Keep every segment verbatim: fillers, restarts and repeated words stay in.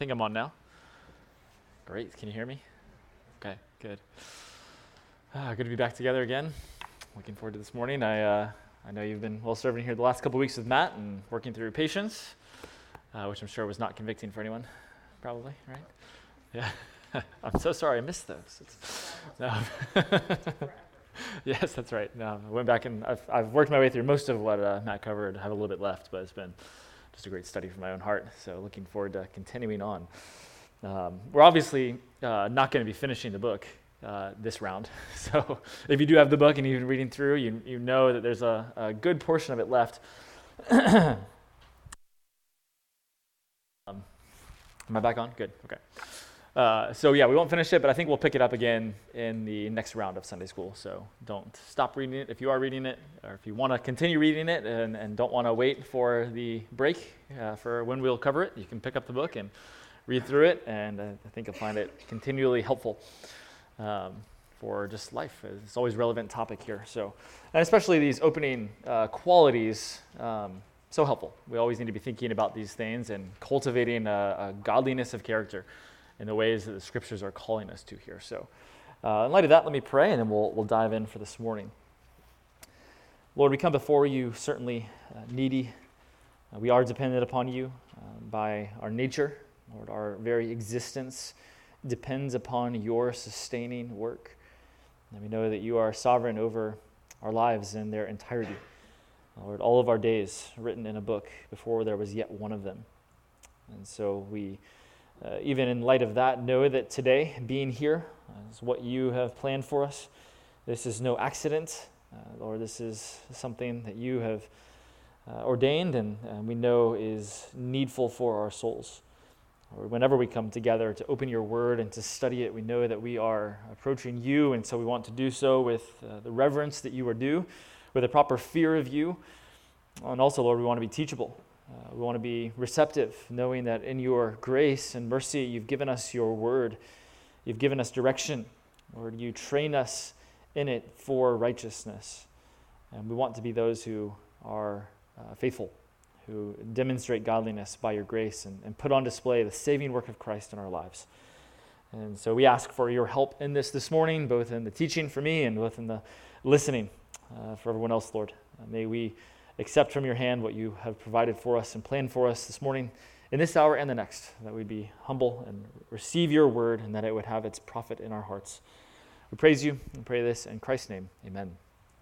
I think I'm on now. Great. Can you hear me? Okay, good. Uh, good to be back together again. Looking forward to this morning. I uh, I know you've been well served in here the last couple weeks with Matt and working through patience, uh, which I'm sure was not convicting for anyone, probably, right? Yeah. I'm so sorry I missed those. It's, no. Yes, that's right. No, I went back and I've, I've worked my way through most of what uh, Matt covered. I have a little bit left, but it's been just a great study for my own heart. So looking forward to continuing on. Um, we're obviously uh, not going to be finishing the book uh, this round. So if you do have the book and you've been reading through, you you know that there's a, a good portion of it left. um, am I back on? Good. Okay. Uh, so yeah, we won't finish it, but I think we'll pick it up again in the next round of Sunday school. So don't stop reading it if you are reading it, or if you want to continue reading it and, and don't want to wait for the break uh, for when we'll cover it, you can pick up the book and read through it, and uh, I think you'll find it continually helpful um, for just life. It's always a relevant topic here. So, and especially these opening uh, qualities, um, so helpful. We always need to be thinking about these things and cultivating a, a godliness of character in the ways that the scriptures are calling us to here. So uh, in light of that, let me pray, and then we'll we'll dive in for this morning. Lord, we come before you certainly uh, needy. Uh, we are dependent upon you uh, by our nature. Lord, our very existence depends upon your sustaining work. And we know that you are sovereign over our lives in their entirety. Lord, all of our days written in a book before there was yet one of them. And so we Uh, even in light of that, know that today, being here, uh, is what you have planned for us. This is no accident, uh, Lord. This is something that you have uh, ordained and, and we know is needful for our souls. Lord, whenever we come together to open your word and to study it, we know that we are approaching you, and so we want to do so with uh, the reverence that you are due, with a proper fear of you. And also, Lord, we want to be teachable. Uh, we want to be receptive, knowing that in your grace and mercy, you've given us your word. You've given us direction. Lord, you train us in it for righteousness. And we want to be those who are uh, faithful, who demonstrate godliness by your grace and, and put on display the saving work of Christ in our lives. And so we ask for your help in this this morning, both in the teaching for me and both in the listening uh, for everyone else, Lord. Uh, may we accept from your hand what you have provided for us and planned for us this morning, in this hour and the next, that we'd be humble and receive your word, and that it would have its profit in our hearts. We praise you and pray this in Christ's name. Amen.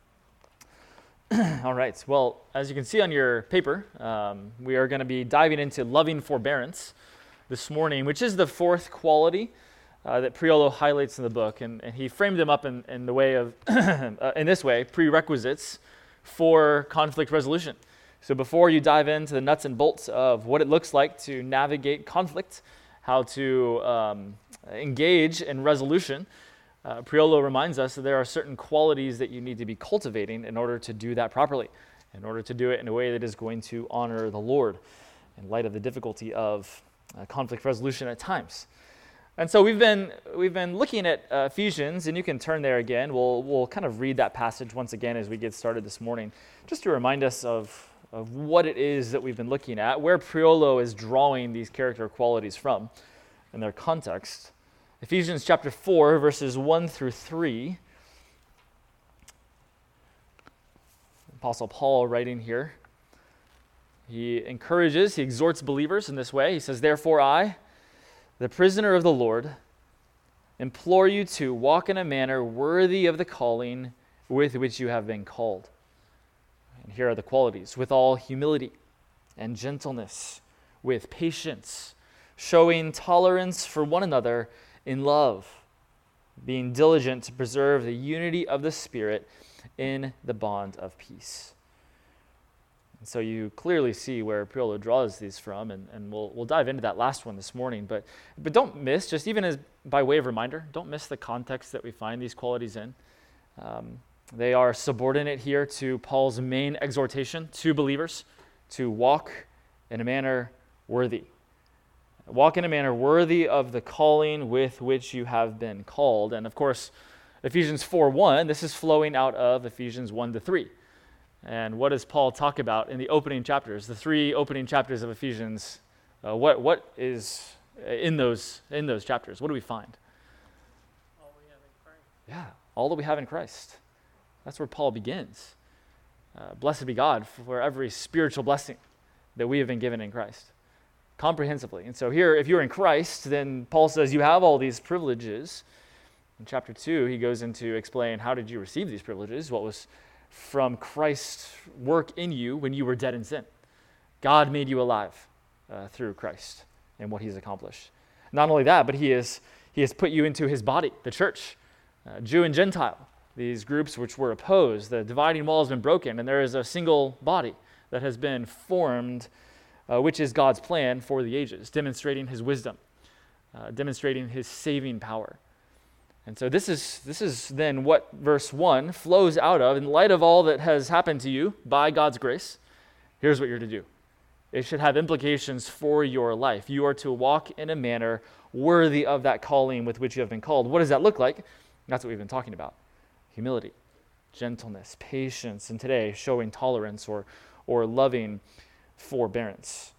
All right. Well, as you can see on your paper, um, we are going to be diving into loving forbearance this morning, which is the fourth quality uh, that Priolo highlights in the book, and, and he framed them up in, in the way of, uh, in this way, prerequisites for conflict resolution. So before you dive into the nuts and bolts of what it looks like to navigate conflict, how to um, engage in resolution, uh, Priolo reminds us that there are certain qualities that you need to be cultivating in order to do that properly, in order to do it in a way that is going to honor the Lord in light of the difficulty of uh, conflict resolution at times. And so we've been we've been looking at uh, Ephesians, and you can turn there again. We'll we'll kind of read that passage once again as we get started this morning, just to remind us of, of what it is that we've been looking at, where Priolo is drawing these character qualities from in their context. Ephesians chapter four, verses one through three. Apostle Paul writing here. He encourages, he exhorts believers in this way. He says, "Therefore I, the prisoner of the Lord, implore you to walk in a manner worthy of the calling with which you have been called." And here are the qualities: with all humility and gentleness, with patience, showing tolerance for one another in love, being diligent to preserve the unity of the Spirit in the bond of peace. And so you clearly see where Priolo draws these from, and, and we'll we'll dive into that last one this morning. But but don't miss, just even as by way of reminder, don't miss the context that we find these qualities in. Um, they are subordinate here to Paul's main exhortation to believers to walk in a manner worthy. Walk in a manner worthy of the calling with which you have been called. And of course, Ephesians four one, this is flowing out of Ephesians one to three. And what does Paul talk about in the opening chapters, the three opening chapters of Ephesians? Uh, what what is in those in those chapters? What do we find? All we have in Christ. Yeah, all that we have in Christ. That's where Paul begins. Uh, blessed be God for every spiritual blessing that we have been given in Christ, comprehensively. And so here, if you're in Christ, then Paul says you have all these privileges. In chapter two, he goes into explain how did you receive these privileges, what was from Christ's work in you when you were dead in sin. God made you alive uh, through Christ and what he's accomplished. Not only that, but he has, he has put you into his body, the church, uh, Jew and Gentile, these groups which were opposed. The dividing wall has been broken, and there is a single body that has been formed, uh, which is God's plan for the ages, demonstrating his wisdom, uh, demonstrating his saving power. And so this is this is then what verse one flows out of. In light of all that has happened to you by God's grace, here's what you're to do. It should have implications for your life. You are to walk in a manner worthy of that calling with which you have been called. What does that look like? That's what we've been talking about. Humility, gentleness, patience, and today showing tolerance or, or loving forbearance.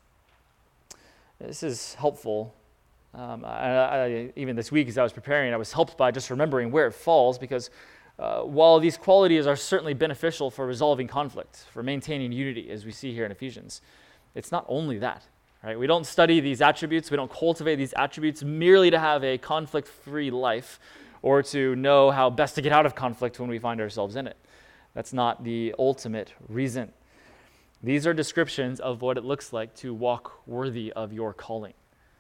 This is helpful. Um, I, I, even this week as I was preparing, I was helped by just remembering where it falls because uh, while these qualities are certainly beneficial for resolving conflict, for maintaining unity, as we see here in Ephesians, it's not only that, right? We don't study these attributes, we don't cultivate these attributes merely to have a conflict-free life or to know how best to get out of conflict when we find ourselves in it. That's not the ultimate reason. These are descriptions of what it looks like to walk worthy of your calling.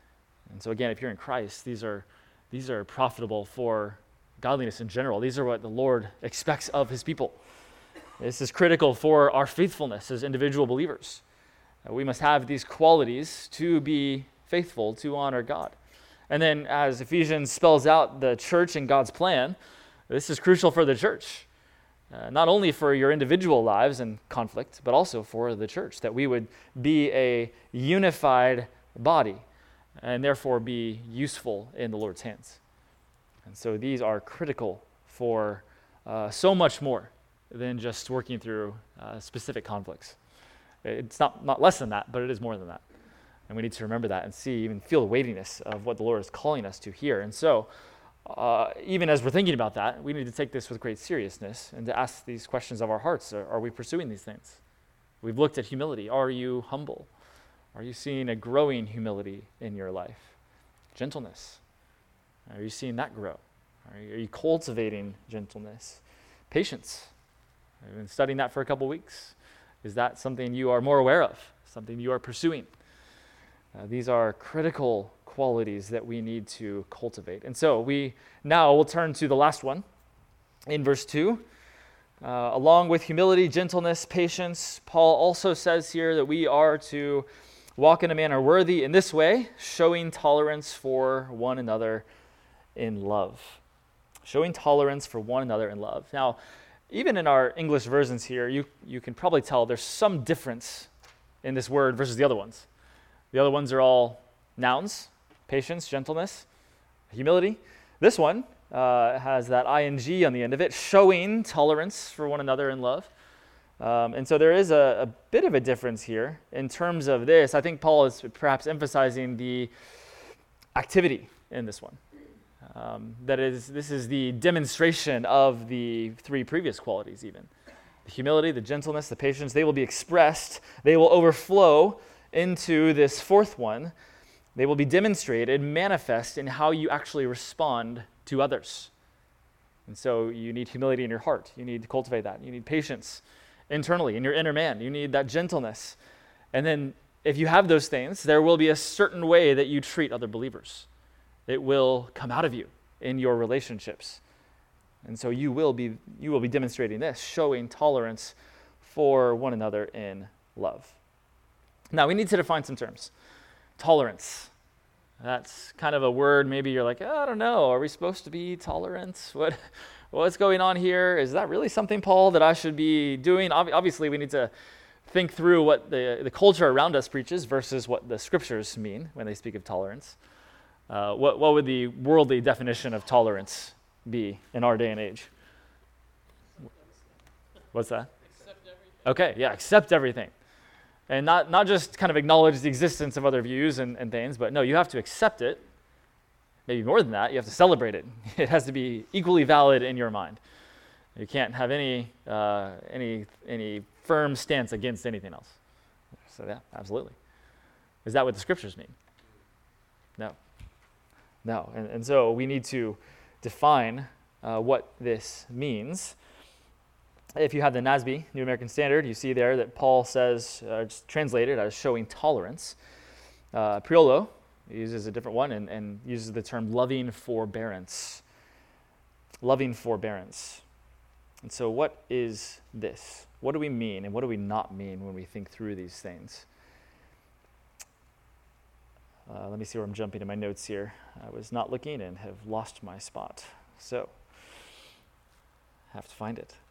And so again, if you're in Christ, these are these are profitable for godliness in general. These are what the Lord expects of his people. This is critical for our faithfulness as individual believers. Uh, we must have these qualities to be faithful, to honor God. And then as Ephesians spells out the church and God's plan, this is crucial for the church. Uh, not only for your individual lives and conflict, but also for the church, that we would be a unified body and therefore be useful in the Lord's hands. And so these are critical for uh, so much more than just working through uh, specific conflicts. It's not, not less than that, but it is more than that. And we need to remember that and see, even feel the weightiness of what the Lord is calling us to here. And so, uh, even as we're thinking about that, we need to take this with great seriousness and to ask these questions of our hearts. Are, are we pursuing these things? We've looked at humility. Are you humble? Are you seeing a growing humility in your life? Gentleness. Are you seeing that grow? Are you, are you cultivating gentleness? Patience. I've been studying that for a couple weeks. Is that something you are more aware of? Something you are pursuing? Uh, these are critical qualities that we need to cultivate. And so we now will turn to the last one in verse two. Uh, along with humility, gentleness, patience, Paul also says here that we are to walk in a manner worthy in this way, showing tolerance for one another in love. Showing tolerance for one another in love. Now, even in our English versions here, you, you can probably tell there's some difference in this word versus the other ones. The other ones are all nouns, patience, gentleness, humility. This one uh, has that ing on the end of it, showing tolerance for one another in love. Um, and so there is a, a bit of a difference here in terms of this. I think Paul is perhaps emphasizing the activity in this one. Um, that is, this is the demonstration of the three previous qualities even. The humility, the gentleness, the patience, they will be expressed, they will overflow into this fourth one. They will be demonstrated, manifest in how you actually respond to others. And so you need humility in your heart. You need to cultivate that. You need patience internally in your inner man. You need that gentleness. And then if you have those things, there will be a certain way that you treat other believers. It will come out of you in your relationships. And so you will be you will be demonstrating this, showing tolerance for one another in love. Now, we need to define some terms. Tolerance. That's kind of a word, maybe you're like, oh, I don't know, are we supposed to be tolerant? What, what's going on here? Is that really something, Paul, that I should be doing? Ob- obviously, we need to think through what the, the culture around us preaches versus what the scriptures mean when they speak of tolerance. Uh, what, what would the worldly definition of tolerance be in our day and age? What's that? Accept everything. Okay, yeah, accept everything. And not, not just kind of acknowledge the existence of other views and, and things, but no, you have to accept it. Maybe more than that, you have to celebrate it. It has to be equally valid in your mind. You can't have any uh, any any firm stance against anything else. So yeah, absolutely. Is that what the scriptures mean? No. No. And, and so we need to define uh, what this means. If you have the N A S B, New American Standard, you see there that Paul says, uh, it's translated as showing tolerance. Uh, Priolo uses a different one and, and uses the term loving forbearance. Loving forbearance. And so what is this? What do we mean and what do we not mean when we think through these things? Uh, let me see where I'm jumping in my notes here. I was not looking and have lost my spot. So, have to find it.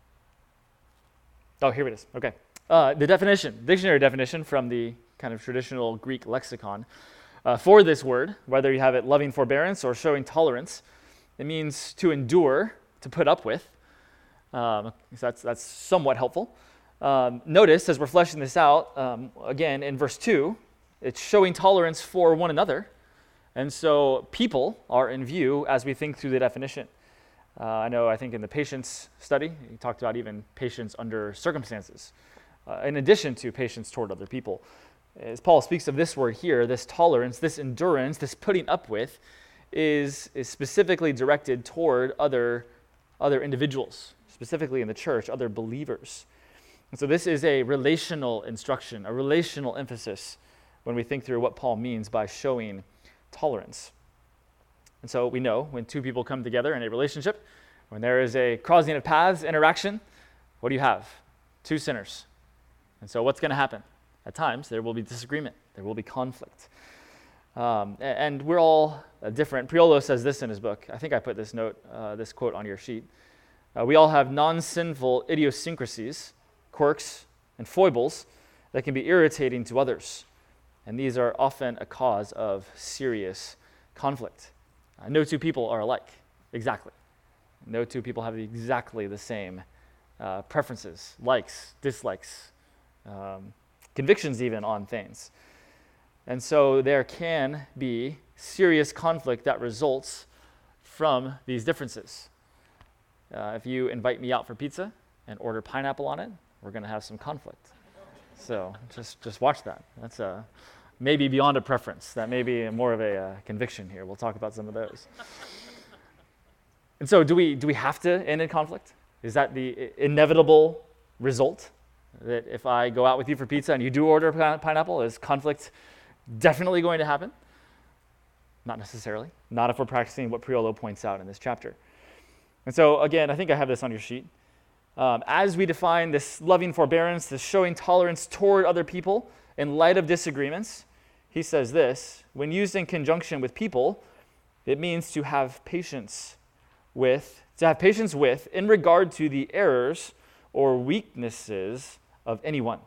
Oh, here it is. Okay. Uh, the definition, dictionary definition from the kind of traditional Greek lexicon uh, for this word, whether you have it loving forbearance or showing tolerance, it means to endure, to put up with. Um, so that's that's somewhat helpful. Um, notice, as we're fleshing this out, um, again, in verse two, it's showing tolerance for one another. And so people are in view as we think through the definition. Uh, I know, I think in the patience study, he talked about even patience under circumstances, uh, in addition to patience toward other people. As Paul speaks of this word here, this tolerance, this endurance, this putting up with, is, is specifically directed toward other, other individuals, specifically in the church, other believers. And so this is a relational instruction, a relational emphasis when we think through what Paul means by showing tolerance. And so we know when two people come together in a relationship, when there is a crossing of paths, interaction, what do you have? Two sinners. And so what's going to happen? At times, there will be disagreement. There will be conflict. Um, and we're all uh, different. Priolo says this in his book. I think I put this note, uh, this quote on your sheet. Uh, we all have non-sinful idiosyncrasies, quirks, and foibles that can be irritating to others. And these are often a cause of serious conflict. Uh, no two people are alike, exactly. No two people have exactly the same uh, preferences, likes, dislikes, um, convictions even on things. And so there can be serious conflict that results from these differences. Uh, if you invite me out for pizza and order pineapple on it, we're going to have some conflict. So just just watch that. That's a maybe beyond a preference. That may be more of a uh, conviction here. We'll talk about some of those. And so do we do we have to end in conflict? Is that the inevitable result? That if I go out with you for pizza and you do order pine- pineapple, is conflict definitely going to happen? Not necessarily. Not if we're practicing what Priolo points out in this chapter. And so again, I think I have this on your sheet. Um, as we define this loving forbearance, this showing tolerance toward other people in light of disagreements, he says this: when used in conjunction with people, it means to have patience with, to have patience with in regard to the errors or weaknesses of anyone.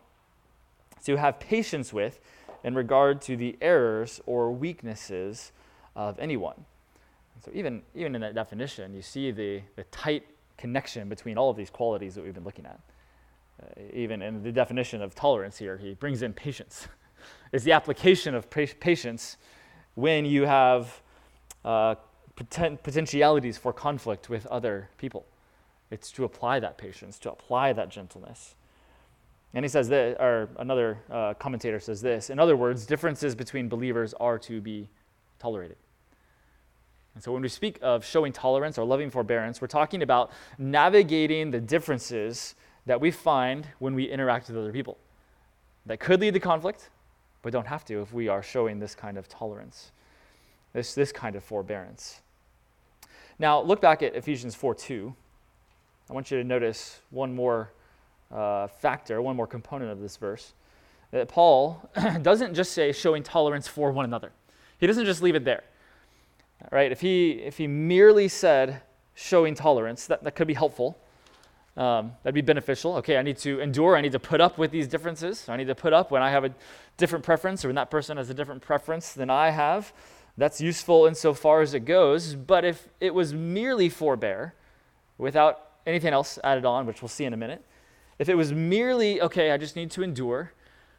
To have patience with in regard to the errors or weaknesses of anyone. So even, even in that definition, you see the, the tight connection between all of these qualities that we've been looking at. Uh, even in the definition of tolerance here, he brings in patience. It's the application of pa- patience when you have uh, poten- potentialities for conflict with other people. It's to apply that patience, to apply that gentleness. And he says that, or another uh, commentator says this: in other words, differences between believers are to be tolerated. And so when we speak of showing tolerance or loving forbearance, we're talking about navigating the differences that we find when we interact with other people. That could lead to conflict, but don't have to if we are showing this kind of tolerance, this, this kind of forbearance. Now, look back at Ephesians four two. I want you to notice one more uh, factor, one more component of this verse. That Paul doesn't just say showing tolerance for one another. He doesn't just leave it there. Right? If he if he merely said showing tolerance, that, that could be helpful. Um, that'd be beneficial. Okay, I need to endure. I need to put up with these differences. I need to put up when I have a different preference or when that person has a different preference than I have. That's useful insofar as it goes. But if it was merely forbear, without anything else added on, which we'll see in a minute, if it was merely, okay, I just need to endure,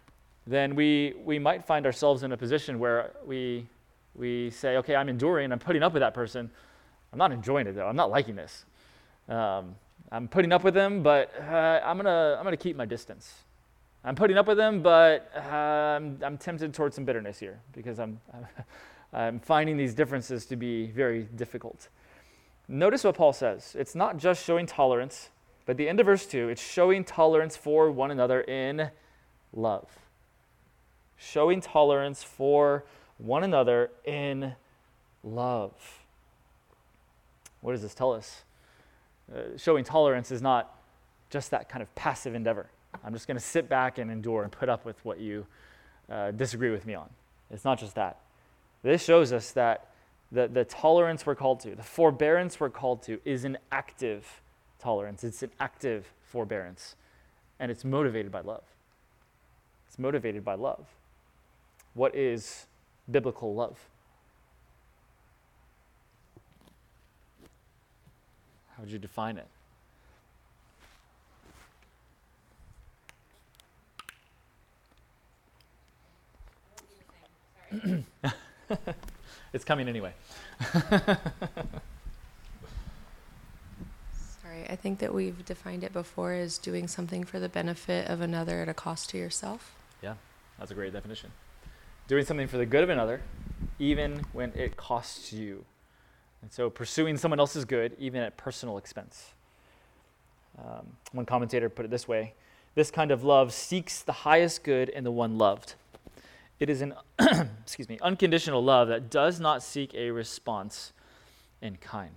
then we we might find ourselves in a position where we we say, okay, I'm enduring, I'm putting up with that person. I'm not enjoying it though. I'm not liking this. Um, I'm putting up with them, but uh, I'm gonna I'm gonna keep my distance. I'm putting up with them, but uh, I'm, I'm tempted towards some bitterness here because I'm I'm finding these differences to be very difficult. Notice what Paul says. It's not just showing tolerance, but at the end of verse two, it's showing tolerance for one another in love. Showing tolerance for one another in love. What does this tell us? Uh, showing tolerance is not just that kind of passive endeavor. I'm just going to sit back and endure and put up with what you uh, disagree with me on. It's not just that. This shows us that the, the tolerance we're called to, the forbearance we're called to, is an active tolerance. It's an active forbearance. And it's motivated by love. It's motivated by love. What is biblical love? How would you define it? It's coming anyway. Sorry, I think that we've defined it before as doing something for the benefit of another at a cost to yourself. Yeah, that's a great definition. Doing something for the good of another, even when it costs you. And so pursuing someone else's good, even at personal expense. Um, one commentator put it this way: this kind of love seeks the highest good in the one loved. It is an excuse me, unconditional love that does not seek a response in kind.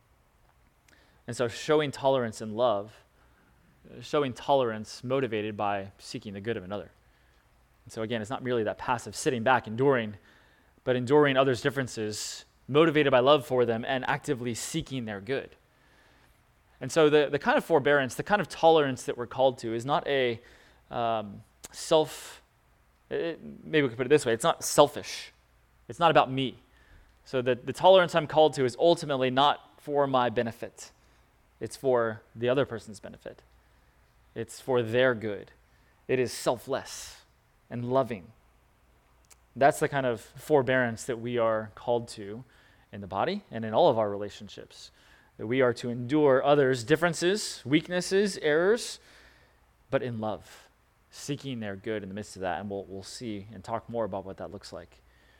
And so showing tolerance in love, showing tolerance motivated by seeking the good of another. And so again, it's not merely that passive sitting back, enduring, but enduring others' differences, motivated by love for them and actively seeking their good. And so the, the kind of forbearance, the kind of tolerance that we're called to is not a um, self, it, maybe we could put it this way, it's not selfish. It's not about me. So the, the tolerance I'm called to is ultimately not for my benefit. It's for the other person's benefit. It's for their good. It is selfless and loving. That's the kind of forbearance that we are called to in the body and in all of our relationships. That we are to endure others' differences, weaknesses, errors, but in love, seeking their good in the midst of that. And we'll, we'll see and talk more about what that looks like.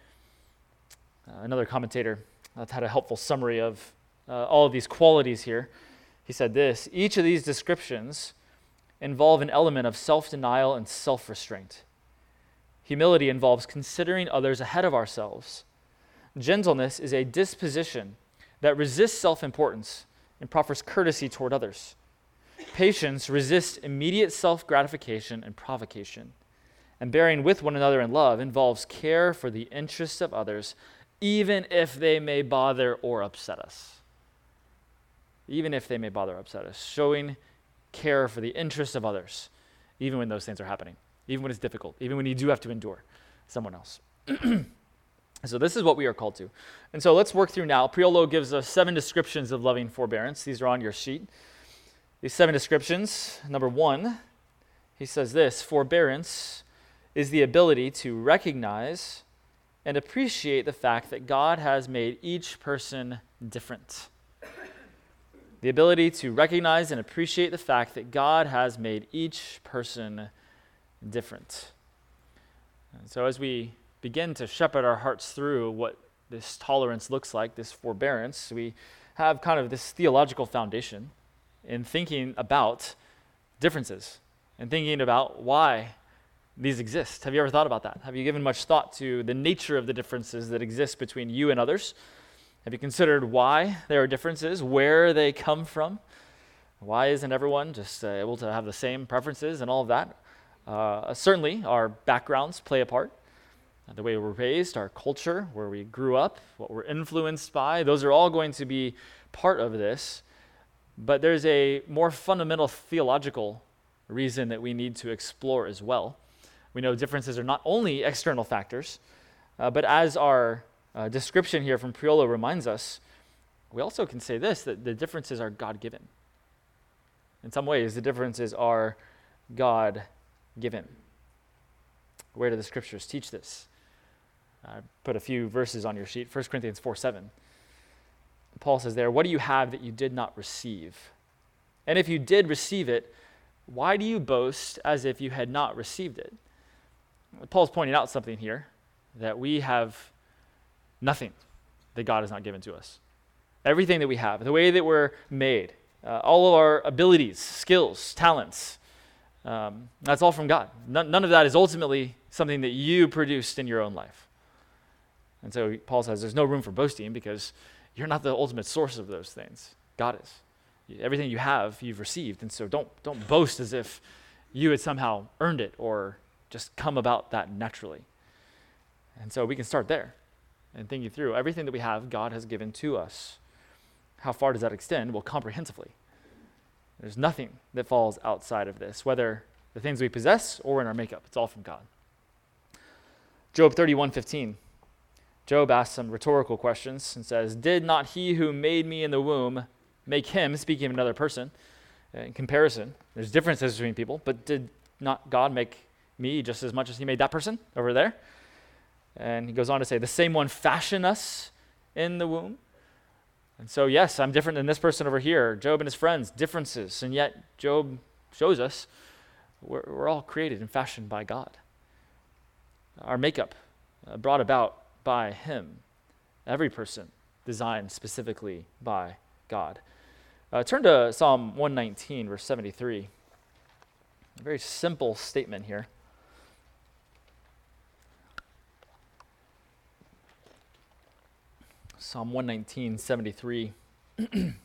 Uh, another commentator uh, had a helpful summary of uh, all of these qualities here. He said this: each of these descriptions involve an element of self-denial and self-restraint. Humility involves considering others ahead of ourselves. Gentleness is a disposition that resists self-importance and proffers courtesy toward others. Patience resists immediate self-gratification and provocation. And bearing with one another in love involves care for the interests of others, even if they may bother or upset us. Even if they may bother or upset us. Showing care for the interests of others, even when those things are happening. Even when it's difficult. Even when you do have to endure someone else. So this is what we are called to. And so let's work through now. Priolo gives us seven descriptions of loving forbearance. These are on your sheet. These seven descriptions. Number one, he says this: forbearance is the ability to recognize and appreciate the fact that God has made each person different. The ability to recognize and appreciate the fact that God has made each person different. And so as we begin to shepherd our hearts through what this tolerance looks like, this forbearance, we have kind of this theological foundation in thinking about differences and thinking about why these exist. Have you ever thought about that? Have you given much thought to the nature of the differences that exist between you and others? Have you considered why there are differences, where they come from? Why isn't everyone just uh, able to have the same preferences and all of that? Uh, certainly, our backgrounds play a part. The way we're raised, our culture, where we grew up, what we're influenced by, those are all going to be part of this. But there's a more fundamental theological reason that we need to explore as well. We know differences are not only external factors, uh, but as our uh, description here from Priolo reminds us, we also can say this, that the differences are God-given. In some ways, the differences are God-given. Where do the scriptures teach this? I put a few verses on your sheet. First Corinthians four seven. Paul says there, what do you have that you did not receive? And if you did receive it, why do you boast as if you had not received it? Paul's pointing out something here, that we have nothing that God has not given to us. Everything that we have, the way that we're made, uh, all of our abilities, skills, talents, um, that's all from God. None, none of that is ultimately something that you produced in your own life. And so Paul says there's no room for boasting because you're not the ultimate source of those things. God is. Everything you have, you've received. And so don't don't boast as if you had somehow earned it or just come about that naturally. And so we can start there and thinking through everything that we have, God has given to us. How far does that extend? Well, comprehensively. There's nothing that falls outside of this, whether the things we possess or in our makeup. It's all from God. Job thirty-one fifteen. Job asks some rhetorical questions and says, did not he who made me in the womb make him, speaking of another person, in comparison, there's differences between people, but did not God make me just as much as he made that person over there? And he goes on to say, the same one fashioned us in the womb. And so, yes, I'm different than this person over here, Job and his friends, differences. And yet, Job shows us we're, we're all created and fashioned by God. Our makeup uh, brought about by him. Every person designed specifically by God. Uh, turn to Psalm one nineteen, verse seventy-three. A very simple statement here. Psalm one nineteen, seventy-three. In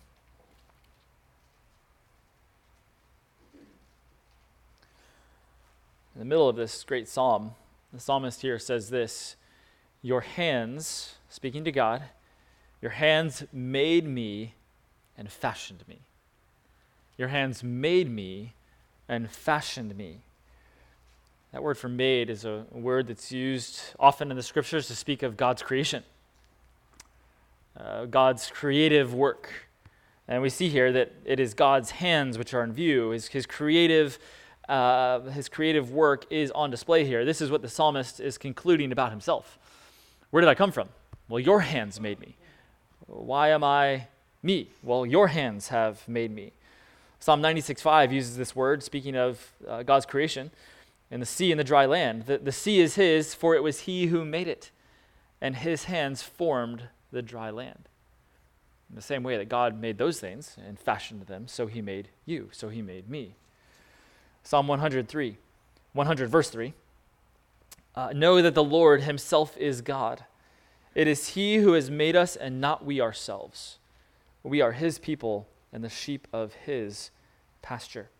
the middle of this great psalm, the psalmist here says this, your hands, speaking to God, your hands made me and fashioned me. Your hands made me and fashioned me. That word for made is a word that's used often in the scriptures to speak of God's creation. Uh, God's creative work. And we see here that it is God's hands which are in view. His, his creative uh, his creative work is on display here. This is what the psalmist is concluding about himself. Where did I come from? Well, your hands made me. Why am I me? Well, your hands have made me. Psalm ninety-six five uses this word, speaking of uh, God's creation, and the sea and the dry land. The, the sea is his, for it was he who made it, and his hands formed the dry land. In the same way that God made those things and fashioned them, so he made you, so he made me. Psalm one hundred three, one hundred verse three. Uh, know that the Lord himself is God. It is he who has made us and not we ourselves. We are his people and the sheep of his pasture.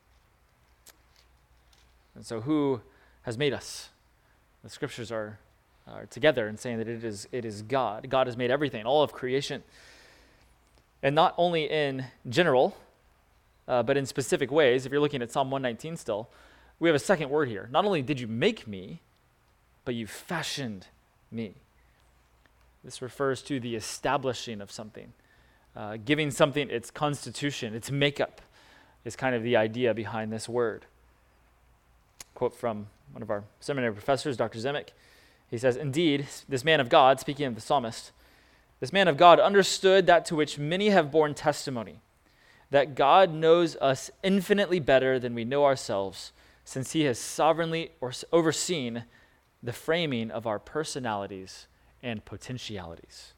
And so who has made us? The scriptures are, are together in saying that it is, it is God. God has made everything, all of creation. And not only in general, uh, but in specific ways. If you're looking at Psalm one nineteen still, we have a second word here. Not only did you make me, but you fashioned me. This refers to the establishing of something. Uh, giving something its constitution, its makeup, is kind of the idea behind this word. Quote from one of our seminary professors, Doctor Zemek. He says, indeed, this man of God, speaking of the psalmist, this man of God understood that to which many have borne testimony, that God knows us infinitely better than we know ourselves, since he has sovereignly or overseen the framing of our personalities and potentialities.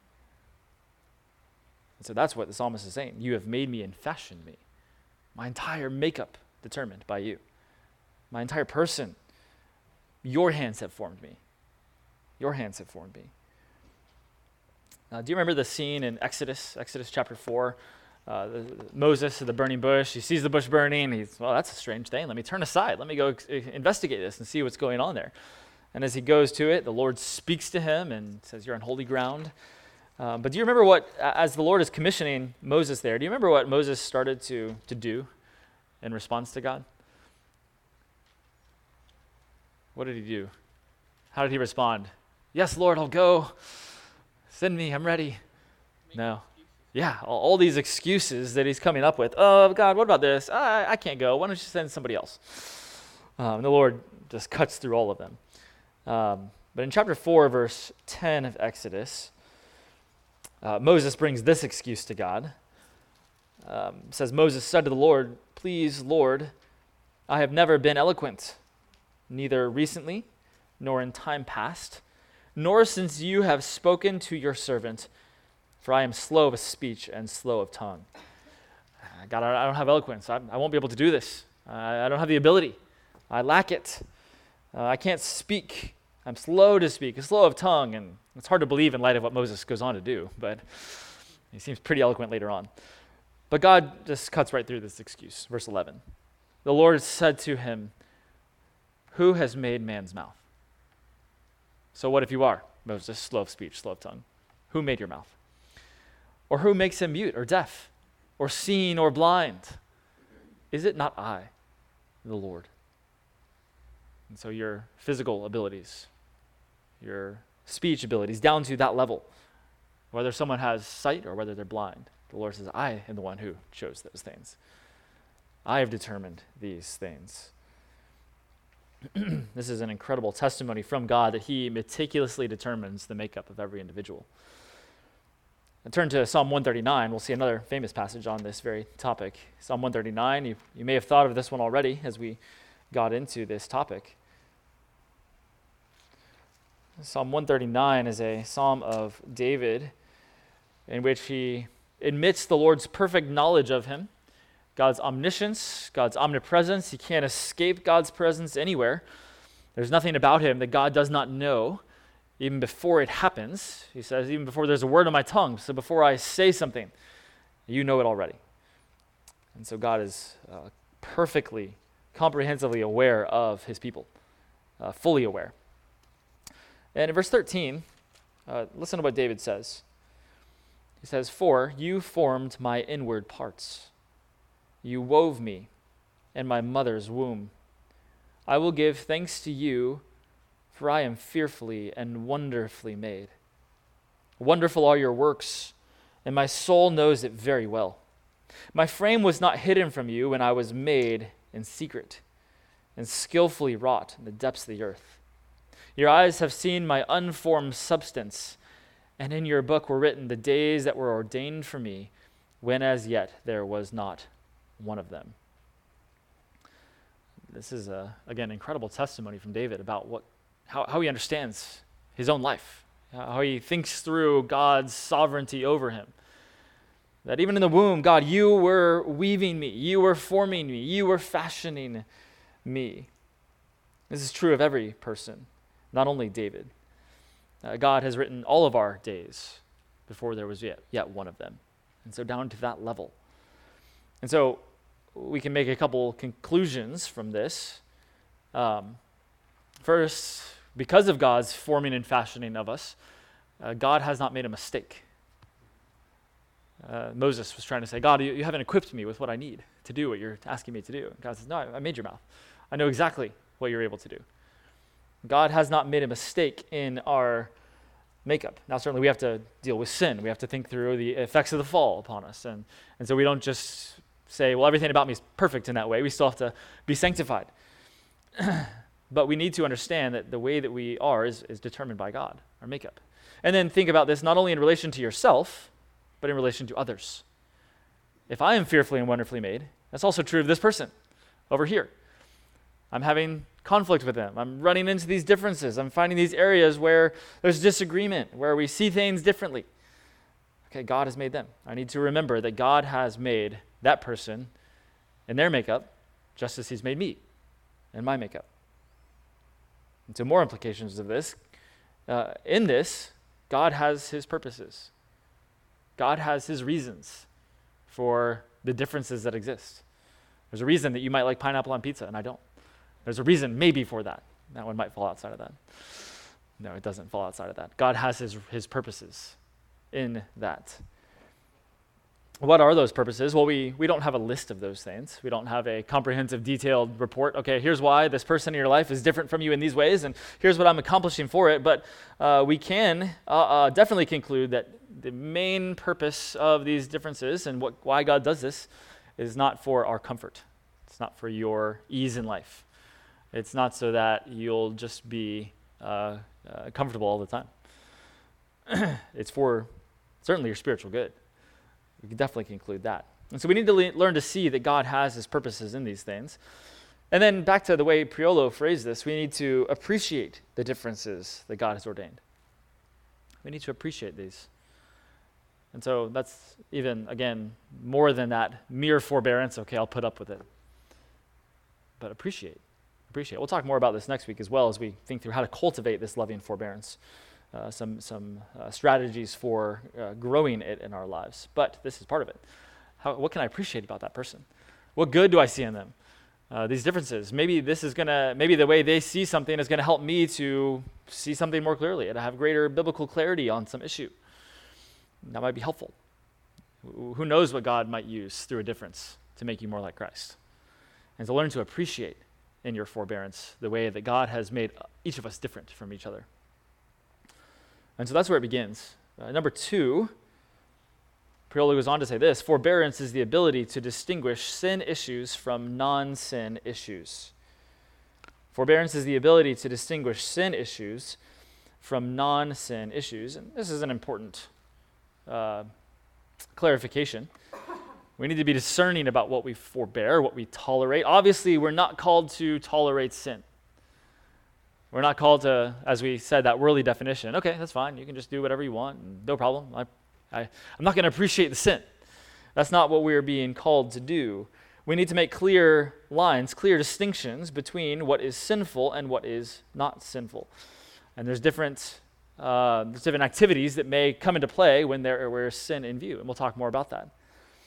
And so that's what the psalmist is saying. You have made me and fashioned me. My entire makeup determined by you. My entire person. Your hands have formed me. Your hands have formed me. Uh, do you remember the scene in Exodus, Exodus chapter four? Uh, the, Moses at the burning bush. He sees the bush burning. He's, well, that's a strange thing. Let me turn aside. Let me go ex- investigate this and see what's going on there. And as he goes to it, the Lord speaks to him and says, you're on holy ground. Um, but do you remember what, as the Lord is commissioning Moses there, do you remember what Moses started to, to do in response to God? What did he do? How did he respond? Yes, Lord, I'll go. Send me, I'm ready. No. Yeah, all, all these excuses that he's coming up with. Oh, God, what about this? I, I can't go. Why don't you send somebody else? Um, the Lord just cuts through all of them. Um, but in chapter four, verse ten of Exodus, uh, Moses brings this excuse to God. Um, it says, Moses said to the Lord, "Please, Lord, I have never been eloquent, neither recently nor in time past, nor since you have spoken to your servant, for I am slow of speech and slow of tongue." God, I don't have eloquence. I, I won't be able to do this. I, I don't have the ability. I lack it. Uh, I can't speak. I'm slow to speak, slow of tongue, and it's hard to believe in light of what Moses goes on to do, but he seems pretty eloquent later on. But God just cuts right through this excuse. Verse eleven. The Lord said to him, "Who has made man's mouth?" So what if you are, Moses, slow of speech, slow of tongue? Who made your mouth? Or who makes him mute or deaf or seen or blind? Is it not I, the Lord? And so your physical abilities, your speech abilities, down to that level, whether someone has sight or whether they're blind, the Lord says, I am the one who chose those things. I have determined these things. This is an incredible testimony from God that he meticulously determines the makeup of every individual. And turn to Psalm one thirty-nine. We'll see another famous passage on this very topic. Psalm one thirty-nine, you, you may have thought of this one already as we got into this topic. Psalm one thirty-nine is a psalm of David in which he admits the Lord's perfect knowledge of him, God's omniscience, God's omnipresence. He can't escape God's presence anywhere. There's nothing about him that God does not know, even before it happens. He says, even before there's a word on my tongue, so before I say something, you know it already. And so God is uh, perfectly, comprehensively aware of his people, uh, fully aware. And in verse thirteen, uh, listen to what David says. He says, "For you formed my inward parts. You wove me in my mother's womb. I will give thanks to you, for I am fearfully and wonderfully made. Wonderful are your works, and my soul knows it very well. My frame was not hidden from you when I was made in secret and skillfully wrought in the depths of the earth. Your eyes have seen my unformed substance, and in your book were written the days that were ordained for me, when as yet there was not one of them." This is, a, again, incredible testimony from David about what, how, how he understands his own life, how he thinks through God's sovereignty over him. That even in the womb, God, you were weaving me, you were forming me, you were fashioning me. This is true of every person, not only David. Uh, God has written all of our days before there was yet, yet one of them. And so down to that level. And so we can make a couple conclusions from this. Um, first, because of God's forming and fashioning of us, uh, God has not made a mistake. Uh, Moses was trying to say, God, you, you haven't equipped me with what I need to do what you're asking me to do. And God says, no, I, I made your mouth. I know exactly what you're able to do. God has not made a mistake in our makeup. Now, certainly we have to deal with sin. We have to think through the effects of the fall upon us. And, and so we don't just say, well, everything about me is perfect in that way. We still have to be sanctified. But we need to understand that the way that we are is, is determined by God, our makeup. And then think about this not only in relation to yourself, but in relation to others. If I am fearfully and wonderfully made, that's also true of this person over here. I'm having conflict with them. I'm running into these differences. I'm finding these areas where there's disagreement, where we see things differently. Okay, God has made them. I need to remember that God has made that person in their makeup just as he's made me in my makeup. And so more implications of this. Uh, in this, God has his purposes. God has his reasons for the differences that exist. There's a reason that you might like pineapple on pizza and I don't. There's a reason maybe for that. That one might fall outside of that. No, it doesn't fall outside of that. God has his, his purposes in that. What are those purposes? Well, we, we don't have a list of those things. We don't have a comprehensive, detailed report. Okay, here's why this person in your life is different from you in these ways, and here's what I'm accomplishing for it. But uh, we can uh, uh, definitely conclude that the main purpose of these differences and what, why God does this is not for our comfort. It's not for your ease in life. It's not so that you'll just be uh, uh, comfortable all the time. It's for certainly your spiritual good. We can definitely conclude that. And so we need to le- learn to see that God has his purposes in these things. And then back to the way Priolo phrased this, we need to appreciate the differences that God has ordained. We need to appreciate these. And so that's even, again, more than that mere forbearance. Okay, I'll put up with it. But appreciate. Appreciate. We'll talk more about this next week as well as we think through how to cultivate this loving forbearance. Uh, some some uh, strategies for uh, growing it in our lives. But this is part of it. How, what can I appreciate about that person? What good do I see in them? Uh, these differences. Maybe this is going to, maybe the way they see something is going to help me to see something more clearly and have greater biblical clarity on some issue. That might be helpful. Who knows what God might use through a difference to make you more like Christ? And to learn to appreciate in your forbearance the way that God has made each of us different from each other. And so that's where it begins. Uh, number two, Priolo goes on to say this: forbearance is the ability to distinguish sin issues from non-sin issues. Forbearance is the ability to distinguish sin issues from non-sin issues. And this is an important uh, clarification. We need to be discerning about what we forbear, what we tolerate. Obviously, we're not called to tolerate sin. We're not called to, as we said, that worldly definition. Okay, that's fine. You can just do whatever you want. No problem. I, I, I'm not going to appreciate the sin. That's not what we're being called to do. We need to make clear lines, clear distinctions between what is sinful and what is not sinful. And there's different, uh, there's different activities that may come into play when there where sin in view, and we'll talk more about that.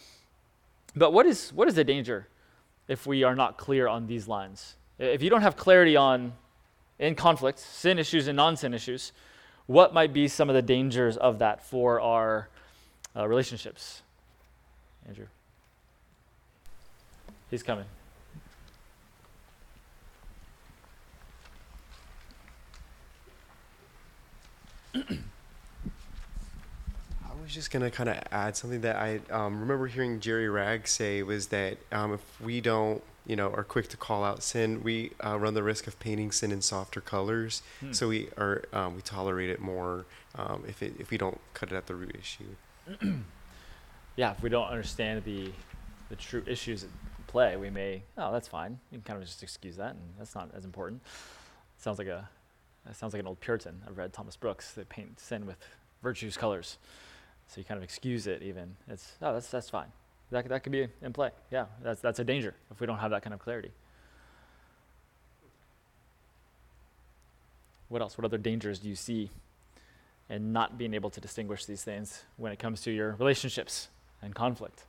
But what is what is the danger if we are not clear on these lines? If you don't have clarity on in conflict, sin issues and non-sin issues, what might be some of the dangers of that for our uh, relationships? Andrew. He's coming. I was just going to kind of add something that I um, remember hearing Jerry Ragg say was that um, if we don't, you know, are quick to call out sin, we uh, run the risk of painting sin in softer colors. Hmm. So we are um, we tolerate it more um, if it if we don't cut it at the root issue. Yeah, if we don't understand the the true issues at play, we may, oh, that's fine. You can kind of just excuse that, and that's not as important. Sounds like a it sounds like an old Puritan. I've read Thomas Brooks that paint sin with virtue's colors. So you kind of excuse it even. It's, oh, that's that's fine. That that could be in play. Yeah, that's that's a danger if we don't have that kind of clarity. What else? What other dangers do you see in not being able to distinguish these things when it comes to your relationships and conflict?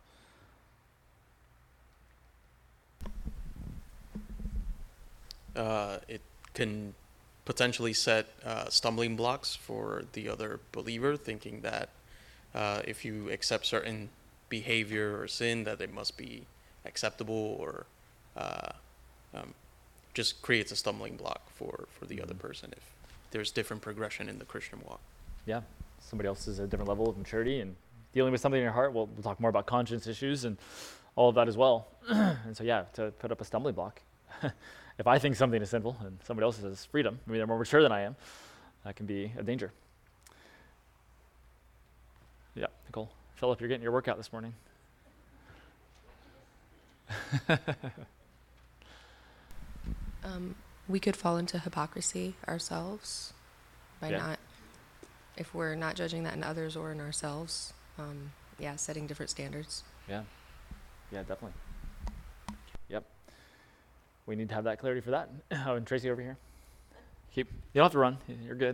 Uh, it can potentially set uh, stumbling blocks for the other believer, thinking that uh, if you accept certain behavior or sin, that it must be acceptable, or uh, um, just creates a stumbling block for, for the mm-hmm. other person if there's different progression in the Christian walk. Yeah, somebody else is at a different level of maturity and dealing with something in your heart. We'll, we'll talk more about conscience issues and all of that as well. And so, yeah, to put up a stumbling block. If I think something is sinful and somebody else has freedom, maybe they're more mature than I am, that can be a danger. Yeah, Nicole. Philip, you're getting your workout this morning. um, we could fall into hypocrisy ourselves by yeah. not, if we're not judging that in others or in ourselves. Um, yeah, setting different standards. Yeah, yeah, definitely. Yep. We need to have that clarity for that. Oh, and Tracy over here. Keep. You don't have to run. You're good.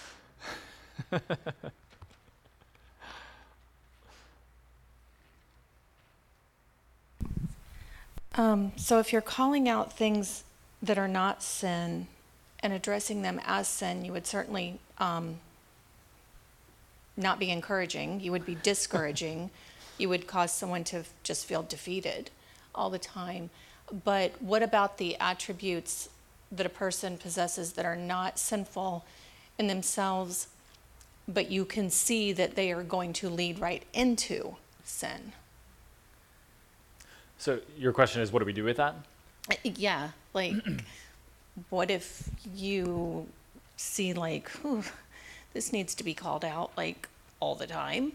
Um, so if you're calling out things that are not sin and addressing them as sin, you would certainly um, not be encouraging. You would be discouraging. You would cause someone to f- just feel defeated all the time. But what about the attributes that a person possesses that are not sinful in themselves, but you can see that they are going to lead right into sin? So your question is, what do we do with that? Yeah, like what if you see like, "Ooh, this needs to be called out like all the time?"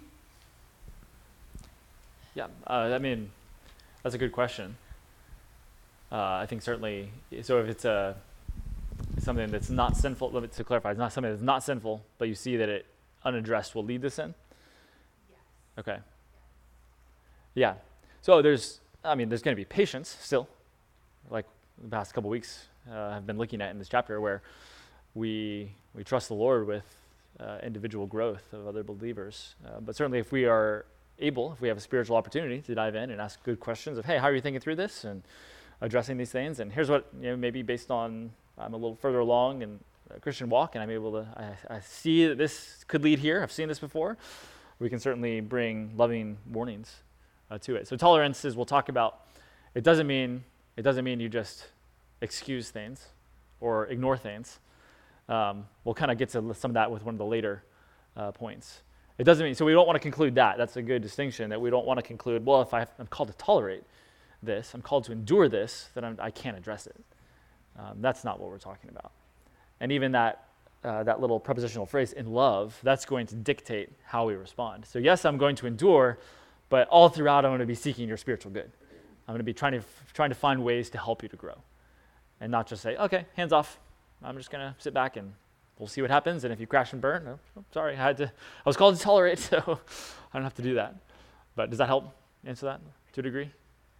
Yeah, uh, I mean, that's a good question. Uh, I think certainly, so if it's a something that's not sinful, let me to clarify, it's not something that's not sinful, but you see that it unaddressed will lead to sin? Yes. Okay. Yeah. So there's, I mean, there's going to be patience still, like the past couple weeks uh, have been looking at in this chapter, where we we trust the Lord with uh, individual growth of other believers. Uh, but certainly if we are able, if we have a spiritual opportunity to dive in and ask good questions of, hey, how are you thinking through this? And addressing these things. And here's what, you know, maybe based on, I'm a little further along in a Christian walk and I'm able to, I, I see that this could lead here. I've seen this before. We can certainly bring loving warnings uh, to it. So tolerance is, we'll talk about, it doesn't mean, it doesn't mean you just excuse things or ignore things. Um, we'll kind of get to some of that with one of the later uh, points. It doesn't mean, so we don't want to conclude that. That's a good distinction, that we don't want to conclude, well, if I, I'm called to tolerate this, I'm called to endure this, then I'm, I can't address it. Um, that's not what we're talking about. And even that uh, that little prepositional phrase, in love, that's going to dictate how we respond. So yes, I'm going to endure, but all throughout I'm going to be seeking your spiritual good. I'm going to be trying to trying to find ways to help you to grow. And not just say, okay, hands off. I'm just going to sit back and we'll see what happens. And if you crash and burn, oh, sorry, I had to, I was called to tolerate, so I don't have to do that. But does that help answer that to a degree?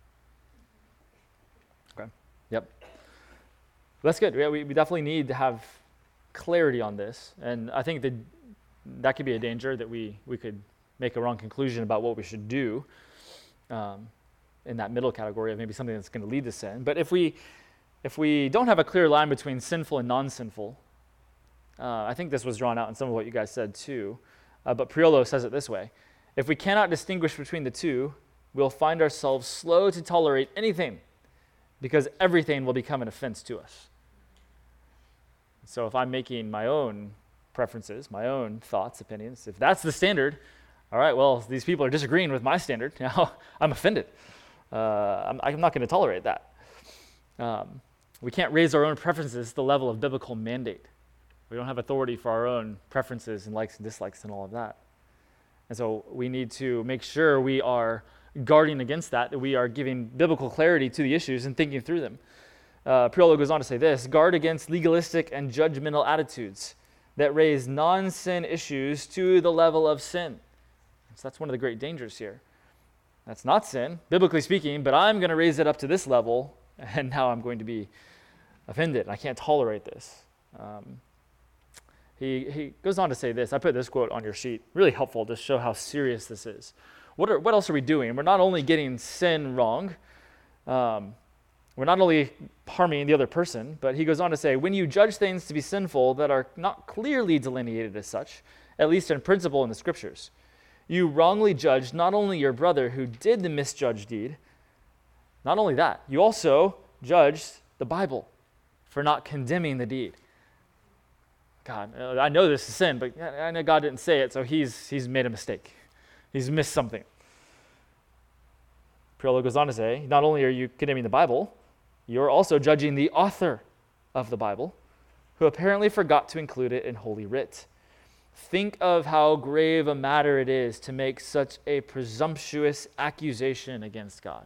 Okay. Yep. That's good. Yeah, we, we definitely need to have clarity on this. And I think that that could be a danger, that we, we could make a wrong conclusion about what we should do um, in that middle category of maybe something that's going to lead to sin. But if we if we don't have a clear line between sinful and non-sinful, uh, I think this was drawn out in some of what you guys said too, uh, but Priolo says it this way: if we cannot distinguish between the two, we'll find ourselves slow to tolerate anything, because everything will become an offense to us. So if I'm making my own preferences, my own thoughts, opinions, if that's the standard, all right, well, these people are disagreeing with my standard. Now I'm offended. Uh, I'm, I'm not going to tolerate that. Um, we can't raise our own preferences to the level of biblical mandate. We don't have authority for our own preferences and likes and dislikes and all of that. And so we need to make sure we are guarding against that, that we are giving biblical clarity to the issues and thinking through them. Uh, Priolo goes on to say this: guard against legalistic and judgmental attitudes that raise non-sin issues to the level of sin. So that's one of the great dangers here. That's not sin, biblically speaking, but I'm going to raise it up to this level, and now I'm going to be offended. I can't tolerate this. Um, he, he goes on to say this. I put this quote on your sheet, really helpful to show how serious this is. What, are, what else are we doing? We're not only getting sin wrong, um, we're not only harming the other person, but he goes on to say, when you judge things to be sinful that are not clearly delineated as such, at least in principle in the scriptures, you wrongly judge not only your brother who did the misjudged deed, not only that, you also judge the Bible for not condemning the deed. God, I know this is sin, but I know God didn't say it, so he's he's made a mistake. He's missed something. Priolo goes on to say, not only are you condemning the Bible, you're also judging the author of the Bible, who apparently forgot to include it in Holy Writ. Think of how grave a matter it is to make such a presumptuous accusation against God.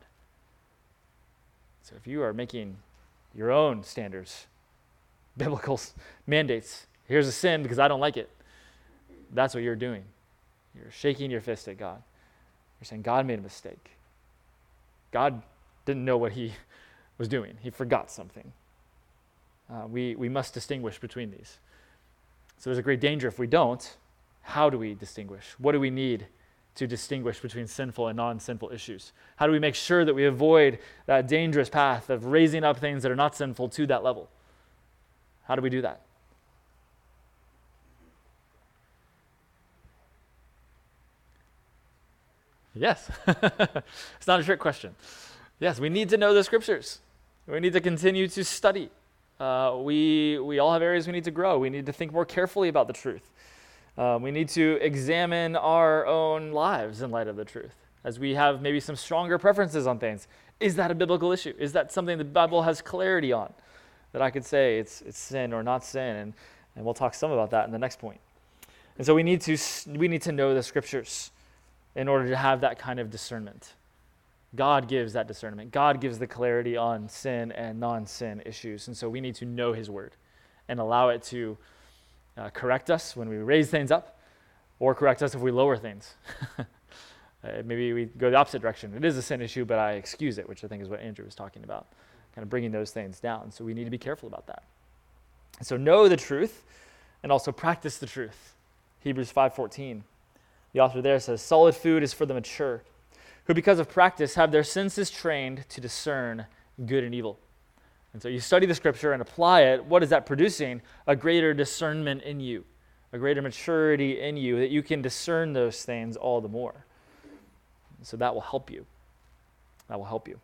So if you are making your own standards, biblical mandates, here's a sin because I don't like it, that's what you're doing. You're shaking your fist at God. You're saying God made a mistake. God didn't know what he was doing. He forgot something. Uh, we, we must distinguish between these. So there's a great danger if we don't. How do we distinguish? What do we need to distinguish between sinful and non-sinful issues? How do we make sure that we avoid that dangerous path of raising up things that are not sinful to that level? How do we do that? Yes. It's not a trick question. Yes, we need to know the scriptures. We need to continue to study. Uh, we we all have areas we need to grow. We need to think more carefully about the truth. Uh, we need to examine our own lives in light of the truth, as we have maybe some stronger preferences on things. Is that a biblical issue? Is that something the Bible has clarity on? that I could say it's it's sin or not sin, and, and we'll talk some about that in the next point. And so we need to we need to know the scriptures in order to have that kind of discernment. God gives that discernment. God gives the clarity on sin and non-sin issues, and so we need to know his word and allow it to uh, correct us when we raise things up, or correct us if we lower things. Uh, maybe we go the opposite direction. It is a sin issue, but I excuse it, which I think is what Andrew was talking about, kind of bringing those things down. So we need to be careful about that. And so know the truth and also practice the truth. Hebrews five fourteen, the author there says, solid food is for the mature, who because of practice have their senses trained to discern good and evil. And so you study the scripture and apply it. What is that producing? A greater discernment in you, a greater maturity in you, that you can discern those things all the more. So that will help you. That will help you.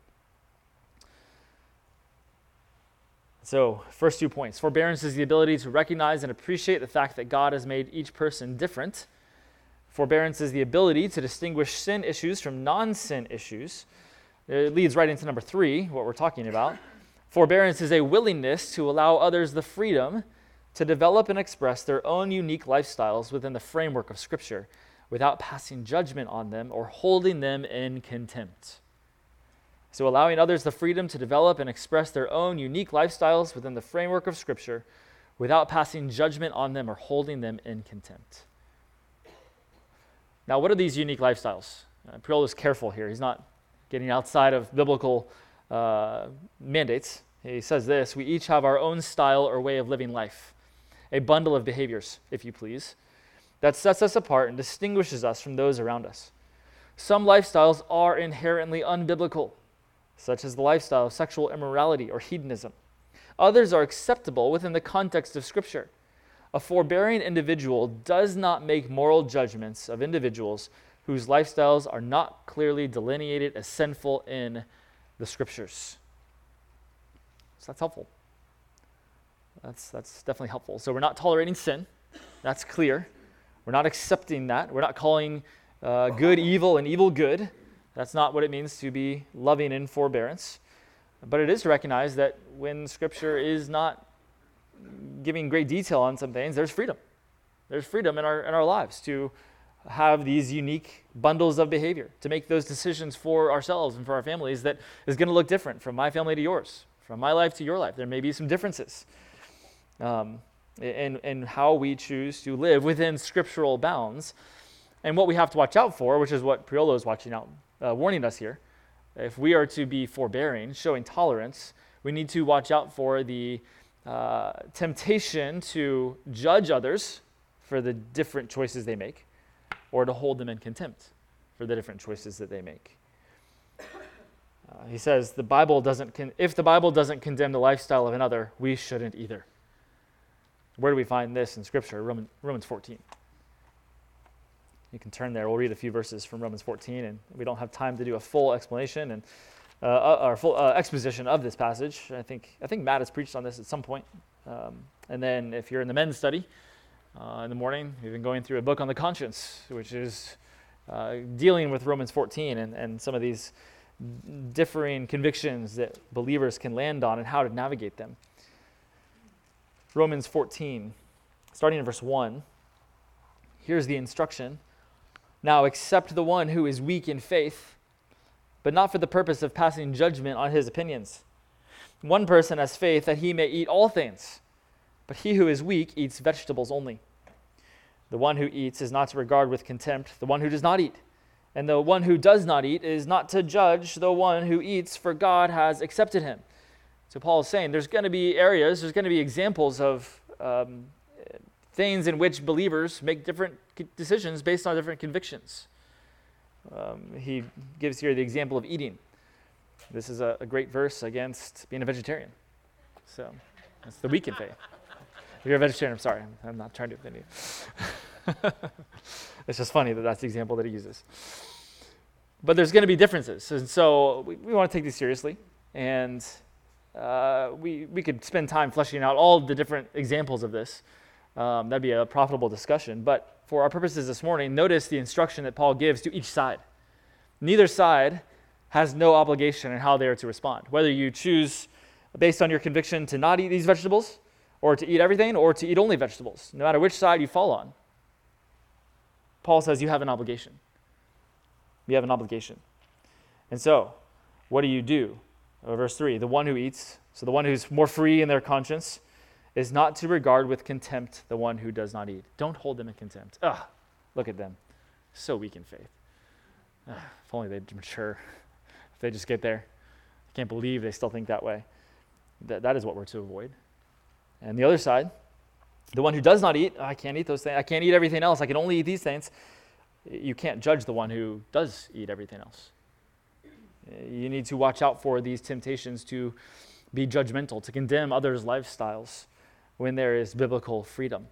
So, first two points. Forbearance is the ability to recognize and appreciate the fact that God has made each person different. Forbearance is the ability to distinguish sin issues from non-sin issues. It leads right into number three, what we're talking about. Forbearance is a willingness to allow others the freedom to develop and express their own unique lifestyles within the framework of Scripture, without passing judgment on them or holding them in contempt. So allowing others the freedom to develop and express their own unique lifestyles within the framework of Scripture without passing judgment on them or holding them in contempt. Now, what are these unique lifestyles? Uh, Priolo is careful here. He's not getting outside of biblical uh, mandates. He says this: we each have our own style or way of living life, a bundle of behaviors, if you please, that sets us apart and distinguishes us from those around us. Some lifestyles are inherently unbiblical, such as the lifestyle of sexual immorality or hedonism. Others are acceptable within the context of Scripture. A forbearing individual does not make moral judgments of individuals whose lifestyles are not clearly delineated as sinful in the Scriptures. So that's helpful. That's, that's definitely helpful. So we're not tolerating sin. That's clear. We're not accepting that. We're not calling uh, good evil and evil good. That's not what it means to be loving in forbearance. But it is to recognize that when Scripture is not giving great detail on some things, there's freedom. There's freedom in our in our lives to have these unique bundles of behavior, to make those decisions for ourselves and for our families that is going to look different from my family to yours, from my life to your life. There may be some differences. Um, And, and how we choose to live within scriptural bounds. And what we have to watch out for, which is what Priolo is watching out, uh, warning us here. If we are to be forbearing, showing tolerance, we need to watch out for the uh, temptation to judge others for the different choices they make, or to hold them in contempt for the different choices that they make. Uh, he says the Bible doesn't. Con- if the Bible doesn't condemn the lifestyle of another, we shouldn't either. Where do we find this in Scripture? Roman, Romans fourteen. You can turn there. We'll read a few verses from Romans fourteen, and we don't have time to do a full explanation and uh, or full uh, exposition of this passage. I think I think Matt has preached on this at some point. Um, and then if you're in the men's study uh, in the morning, we've been going through a book on the conscience, which is uh, dealing with Romans fourteen and, and some of these differing convictions that believers can land on and how to navigate them. Romans fourteen, starting in verse one, here's the instruction. Now accept the one who is weak in faith, but not for the purpose of passing judgment on his opinions. One person has faith that he may eat all things, but he who is weak eats vegetables only. The one who eats is not to regard with contempt the one who does not eat, and the one who does not eat is not to judge the one who eats, for God has accepted him. So Paul is saying there's going to be areas, there's going to be examples of um, things in which believers make different decisions based on different convictions. Um, he gives here the example of eating. This is a, a great verse against being a vegetarian. So that's the weak in faith. If you're a vegetarian, I'm sorry. I'm not trying to offend you. It's just funny that that's the example that he uses. But there's going to be differences. And so we, we want to take these seriously. And uh, we, we could spend time fleshing out all the different examples of this. Um, that'd be a profitable discussion. But for our purposes this morning, notice the instruction that Paul gives to each side. Neither side has no obligation in how they are to respond. Whether you choose based on your conviction to not eat these vegetables, or to eat everything, or to eat only vegetables, no matter which side you fall on. Paul says you have an obligation. You have an obligation. And so, what do you do? Uh, verse three, the one who eats, so the one who's more free in their conscience, is not to regard with contempt the one who does not eat. Don't hold them in contempt. Ugh, look at them. So weak in faith. Ugh, if only they'd mature. If they just get there. I can't believe they still think that way. That, that is what we're to avoid. And the other side, the one who does not eat, I can't eat those things. I can't eat everything else. I can only eat these things. You can't judge the one who does eat everything else. You need to watch out for these temptations to be judgmental, to condemn others' lifestyles when there is biblical freedom.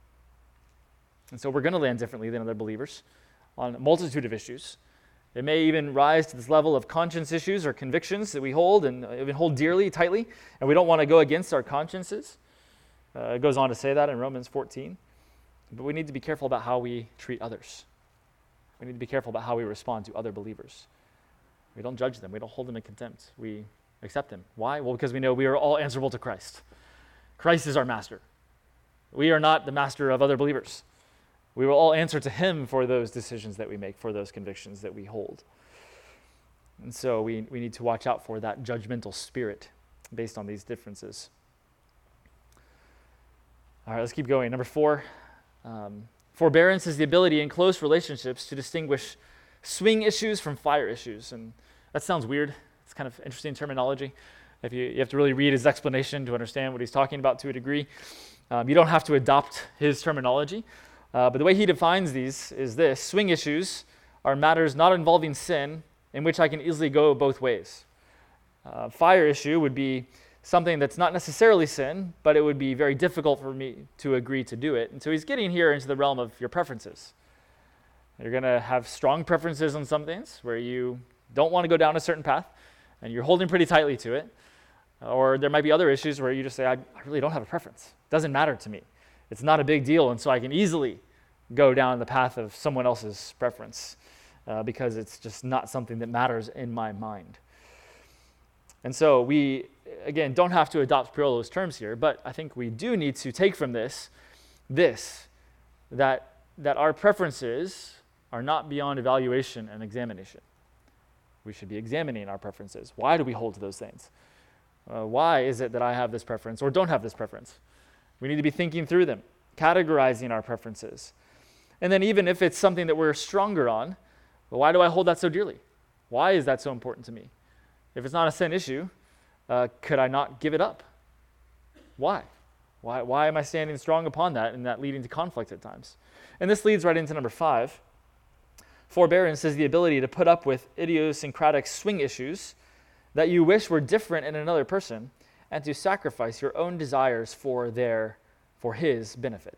And so we're going to land differently than other believers on a multitude of issues. It may even rise to this level of conscience issues or convictions that we hold and even hold dearly, tightly, and we don't want to go against our consciences. Uh, it goes on to say that in Romans fourteen. But we need to be careful about how we treat others. We need to be careful about how we respond to other believers. We don't judge them. We don't hold them in contempt. We accept them. Why? Well, because we know we are all answerable to Christ. Christ is our master. We are not the master of other believers. We will all answer to him for those decisions that we make, for those convictions that we hold. And so we, we need to watch out for that judgmental spirit based on these differences. All right, let's keep going. Number four, um, forbearance is the ability in close relationships to distinguish swing issues from fire issues. And that sounds weird. It's kind of interesting terminology. If you, you have to really read his explanation to understand what he's talking about to a degree. Um, you don't have to adopt his terminology. Uh, but the way he defines these is this: swing issues are matters not involving sin in which I can easily go both ways. Uh, fire issue would be something that's not necessarily sin, but it would be very difficult for me to agree to do it. And so he's getting here into the realm of your preferences. You're going to have strong preferences on some things where you don't want to go down a certain path, and you're holding pretty tightly to it. Or there might be other issues where you just say, I, I really don't have a preference. It doesn't matter to me. It's not a big deal, and so I can easily go down the path of someone else's preference uh, because it's just not something that matters in my mind. And so we, again, don't have to adopt Priolo's terms here, but I think we do need to take from this, this, that, that our preferences are not beyond evaluation and examination. We should be examining our preferences. Why do we hold to those things? Uh, why is it that I have this preference or don't have this preference? We need to be thinking through them, categorizing our preferences. And then even if it's something that we're stronger on, well, why do I hold that so dearly? Why is that so important to me? If it's not a sin issue, uh, could I not give it up? Why? Why? Why am I standing strong upon that and that leading to conflict at times? And this leads right into number five. Forbearance is the ability to put up with idiosyncratic swing issues that you wish were different in another person and to sacrifice your own desires for their, for his benefit.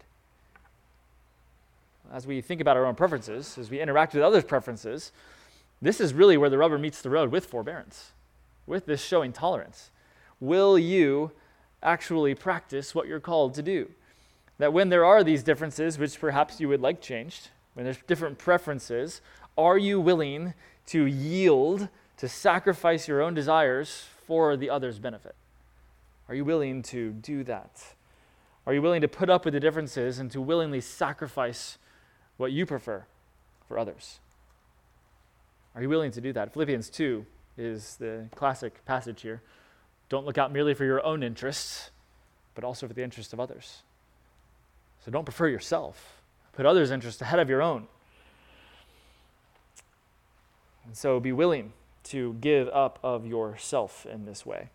As we think about our own preferences, as we interact with others' preferences, this is really where the rubber meets the road with forbearance, with this showing tolerance. Will you actually practice what you're called to do? That when there are these differences, which perhaps you would like changed, when there's different preferences, are you willing to yield, to sacrifice your own desires for the other's benefit? Are you willing to do that? Are you willing to put up with the differences and to willingly sacrifice what you prefer for others? Are you willing to do that? Philippians two is the classic passage here. Don't look out merely for your own interests, but also for the interests of others. So don't prefer yourself. Put others' interests ahead of your own. And so be willing to give up of yourself in this way.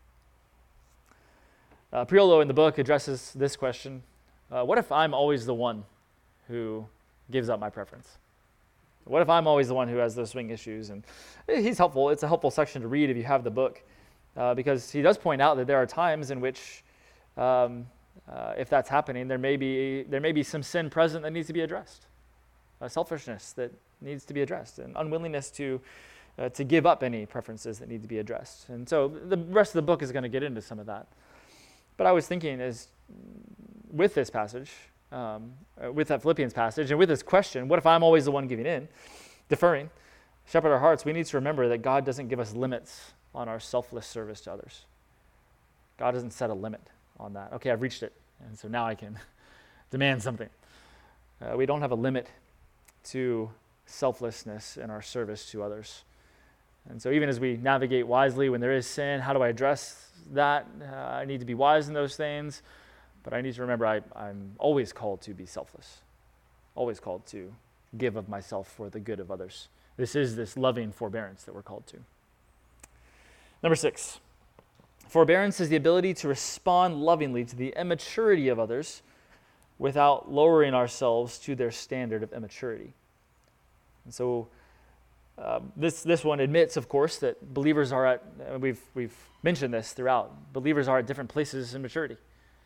Uh, Priolo in the book addresses this question. Uh, what if I'm always the one who gives up my preference? What if I'm always the one who has those swing issues? And he's helpful. It's a helpful section to read if you have the book, uh, because he does point out that there are times in which, um, uh, if that's happening, there may be there may be some sin present that needs to be addressed, uh, selfishness that needs to be addressed, and unwillingness to uh, to give up any preferences that need to be addressed. And so the rest of the book is going to get into some of that. But I was thinking, is with this passage. Um, uh, with that Philippians passage and with this question, what if I'm always the one giving in, deferring, shepherd our hearts, we need to remember that God doesn't give us limits on our selfless service to others. God doesn't set a limit on that. Okay, I've reached it, and so now I can demand something. Uh, we don't have a limit to selflessness in our service to others. And so even as we navigate wisely when there is sin, how do I address that? Uh, I need to be wise in those things, but I need to remember I, I'm always called to be selfless, always called to give of myself for the good of others. This is this loving forbearance that we're called to. Number six, forbearance is the ability to respond lovingly to the immaturity of others without lowering ourselves to their standard of immaturity. And so uh, this this one admits, of course, that believers are at, uh, we've we've mentioned this throughout, believers are at different places in maturity.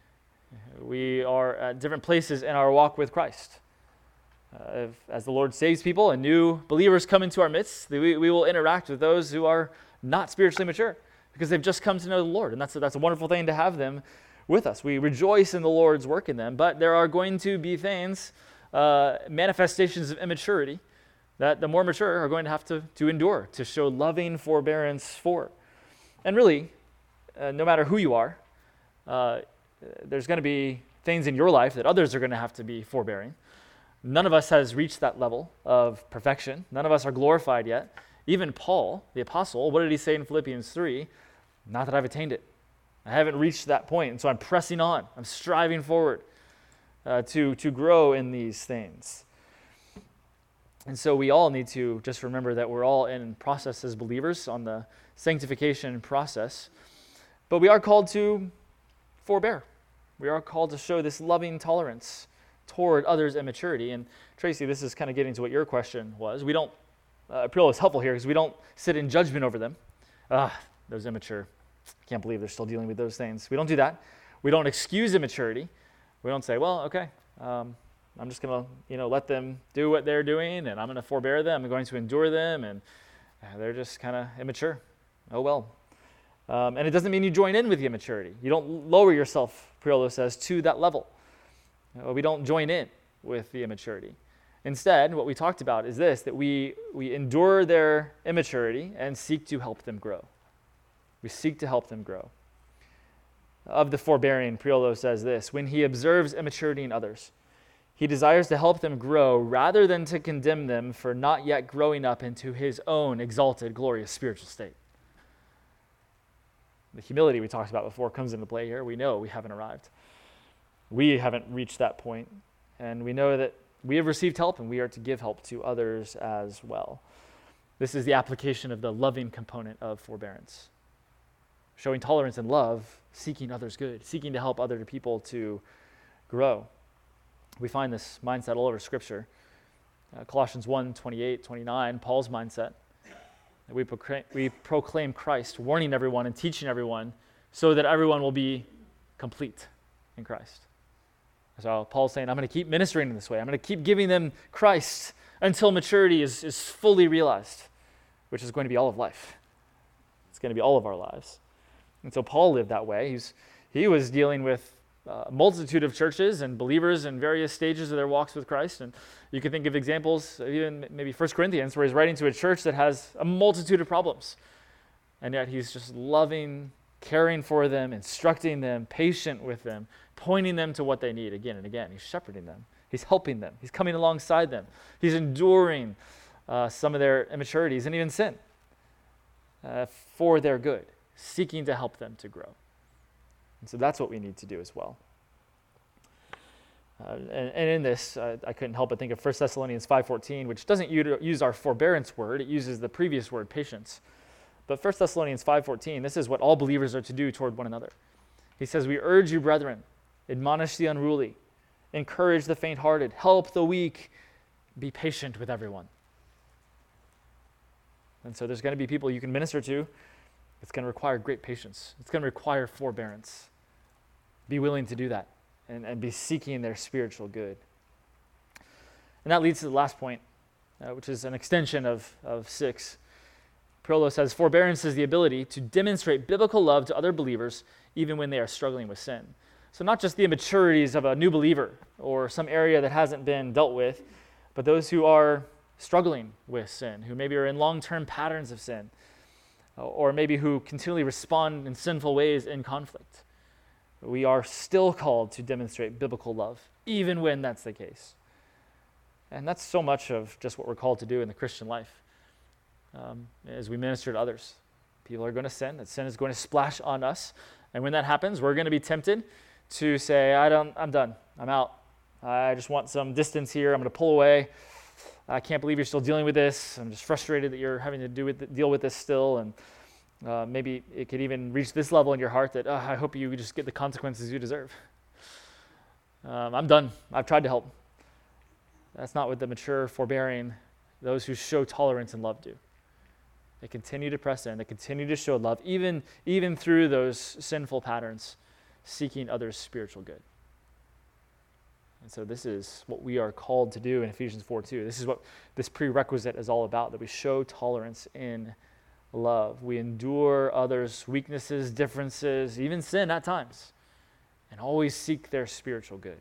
We are at different places in our walk with Christ. Uh, if, as the Lord saves people and new believers come into our midst, we, we will interact with those who are not spiritually mature because they've just come to know the Lord. And that's a, that's a wonderful thing to have them with us. We rejoice in the Lord's work in them, but there are going to be things, uh, manifestations of immaturity that the more mature are going to have to, to endure, to show loving forbearance for. And really, uh, no matter who you are, uh, there's going to be things in your life that others are going to have to be forbearing. None of us has reached that level of perfection. None of us are glorified yet. Even Paul, the apostle, what did he say in Philippians three? Not that I've attained it. I haven't reached that point, and so I'm pressing on. I'm striving forward uh, to, to grow in these things. And so we all need to just remember that we're all in process as believers on the sanctification process. But we are called to forbear. We are called to show this loving tolerance toward others' immaturity. And Tracy, this is kind of getting to what your question was. We don't, uh, Aprillo is helpful here because we don't sit in judgment over them. Ah, those immature. Can't believe they're still dealing with those things. We don't do that. We don't excuse immaturity. We don't say, well, okay, um, I'm just going to, you know, let them do what they're doing, and I'm going to forbear them. I'm going to endure them, and uh, they're just kind of immature. Oh, well. Um, and it doesn't mean you join in with the immaturity. You don't lower yourself, Priolo says, to that level. Uh, we don't join in with the immaturity. Instead, what we talked about is this, that we, we endure their immaturity and seek to help them grow. We seek to help them grow. Of the forbearing, Priolo says this, when he observes immaturity in others, he desires to help them grow rather than to condemn them for not yet growing up into his own exalted, glorious spiritual state. The humility we talked about before comes into play here. We know we haven't arrived. We haven't reached that point, and we know that we have received help and we are to give help to others as well. This is the application of the loving component of forbearance. Showing tolerance and love, seeking others good, seeking to help other people to grow. We find this mindset all over Scripture. Uh, Colossians one, twenty-eight, twenty-nine, Paul's mindset. That we, proclaim, we proclaim Christ, warning everyone and teaching everyone so that everyone will be complete in Christ. So Paul's saying, I'm going to keep ministering in this way. I'm going to keep giving them Christ until maturity is, is fully realized, which is going to be all of life. It's going to be all of our lives. And so Paul lived that way. He's, he was dealing with a multitude of churches and believers in various stages of their walks with Christ. And you can think of examples, even maybe First Corinthians, where he's writing to a church that has a multitude of problems. And yet he's just loving, caring for them, instructing them, patient with them, pointing them to what they need again and again. He's shepherding them. He's helping them. He's coming alongside them. He's enduring uh, some of their immaturities and even sin uh, for their good, seeking to help them to grow. And so that's what we need to do as well. Uh, and, and in this, uh, I couldn't help but think of First Thessalonians five fourteen, which doesn't u- use our forbearance word. It uses the previous word, patience. But First Thessalonians five fourteen, this is what all believers are to do toward one another. He says, we urge you, brethren, admonish the unruly, encourage the faint-hearted, help the weak, be patient with everyone. And so there's going to be people you can minister to. It's going to require great patience. It's going to require forbearance. Be willing to do that and, and be seeking their spiritual good. And that leads to the last point, uh, which is an extension of, of six. Priolo says, forbearance is the ability to demonstrate biblical love to other believers even when they are struggling with sin. So not just the immaturities of a new believer or some area that hasn't been dealt with, but those who are struggling with sin, who maybe are in long-term patterns of sin. or maybe who continually respond in sinful ways in conflict. We are still called to demonstrate biblical love, even when that's the case. And that's so much of just what we're called to do in the Christian life. Um, as we minister to others, people are going to sin. That sin is going to splash on us. And when that happens, we're going to be tempted to say, I don't, I'm done. I'm out. I just want some distance here. I'm going to pull away. I can't believe you're still dealing with this. I'm just frustrated that you're having to do with, deal with this still. And uh, maybe it could even reach this level in your heart that, oh, I hope you just get the consequences you deserve. Um, I'm done. I've tried to help. That's not what the mature, forbearing, those who show tolerance and love do. They continue to press in. They continue to show love, even, even through those sinful patterns, seeking others' spiritual good. And so this is what we are called to do in Ephesians four two. This is what this prerequisite is all about, that we show tolerance in love. We endure others' weaknesses, differences, even sin at times, and always seek their spiritual good.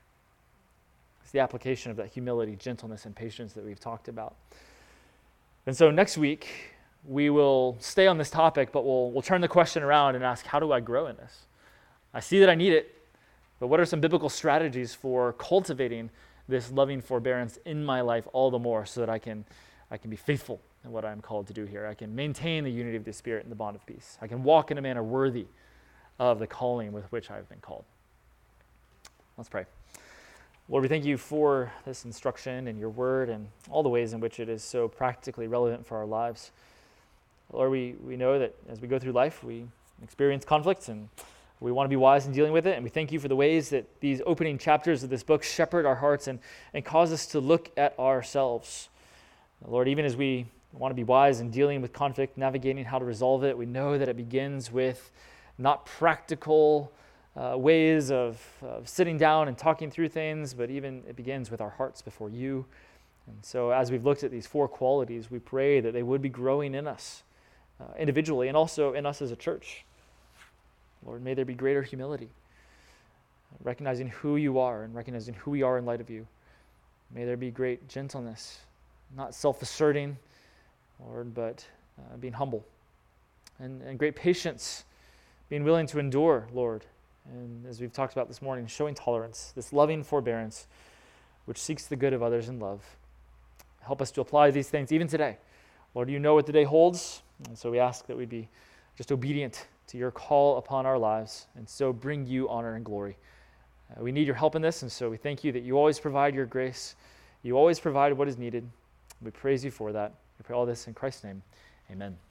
It's the application of that humility, gentleness, and patience that we've talked about. And so next week, we will stay on this topic, but we'll, we'll turn the question around and ask, how do I grow in this? I see that I need it, but what are some biblical strategies for cultivating this loving forbearance in my life all the more so that I can, I can be faithful in what I'm called to do here? I can maintain the unity of the Spirit and the bond of peace. I can walk in a manner worthy of the calling with which I've been called. Let's pray. Lord, we thank you for this instruction and your word and all the ways in which it is so practically relevant for our lives. Lord, we, we know that as we go through life, we experience conflicts and we want to be wise in dealing with it. And we thank you for the ways that these opening chapters of this book shepherd our hearts and, and cause us to look at ourselves. Lord, even as we want to be wise in dealing with conflict, navigating how to resolve it, we know that it begins with not practical Uh, ways of, of sitting down and talking through things, but even it begins with our hearts before you. And so as we've looked at these four qualities, we pray that they would be growing in us uh, individually and also in us as a church. Lord, may there be greater humility, recognizing who you are and recognizing who we are in light of you. May there be great gentleness, not self-asserting, Lord, but uh, being humble, and, and great patience, being willing to endure, Lord. And as we've talked about this morning, showing tolerance, this loving forbearance, which seeks the good of others in love. Help us to apply these things even today. Lord, you know what the day holds, and so we ask that we be just obedient to your call upon our lives, and so bring you honor and glory. Uh, we need your help in this, and so we thank you that you always provide your grace. You always provide what is needed. We praise you for that. We pray all this in Christ's name. Amen.